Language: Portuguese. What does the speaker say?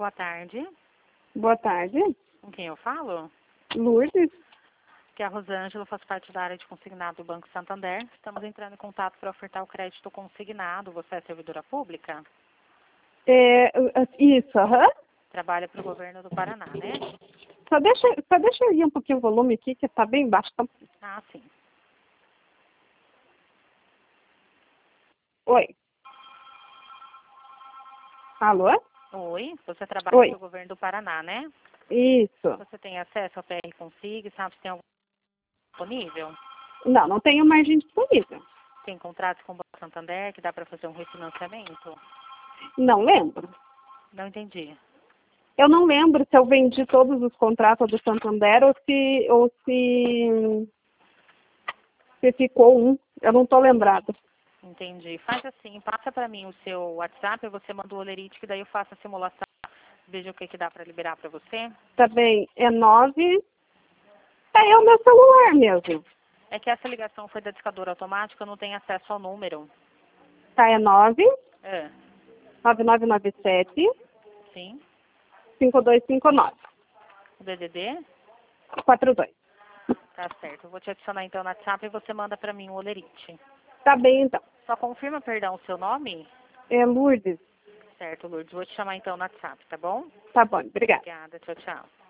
Boa tarde. Boa tarde. Com quem eu falo? Lourdes? Que é a Rosângela, faço parte da área de consignado do Banco Santander. Estamos entrando em contato para ofertar o crédito consignado. Você é servidora pública? Isso, aham. Trabalha para o governo do Paraná, né? Só deixa eu ir um pouquinho o volume aqui, que tá bem baixo. Tá? Ah, sim. Oi. Alô? Oi, você trabalha Oi. para o governo do Paraná, né? Isso. Você tem acesso ao PR Consig, sabe se tem algum disponível? Não tenho margem disponível. Tem contrato com o Banco Santander que dá para fazer um refinanciamento? Não lembro. Não entendi. Eu não lembro se eu vendi todos os contratos do Santander ou se ficou um. Eu não tô lembrada. Entendi. Faz assim, passa para mim o seu WhatsApp, você manda o olerite, que daí eu faço a simulação, veja o que dá para liberar para você. Tá bem, é 9. É o meu celular mesmo. É que essa ligação foi da discadora automática, eu não tenho acesso ao número. Tá, é 9 É, 9997 sim. 5259 O DDD? 42. Tá certo. Eu vou te adicionar então no WhatsApp e você manda para mim o olerite. Tá bem, então. Só confirma, perdão, o seu nome? É Lourdes. Certo, Lourdes. Vou te chamar então no WhatsApp, tá bom? Tá bom, obrigada. Obrigada. Tchau, tchau.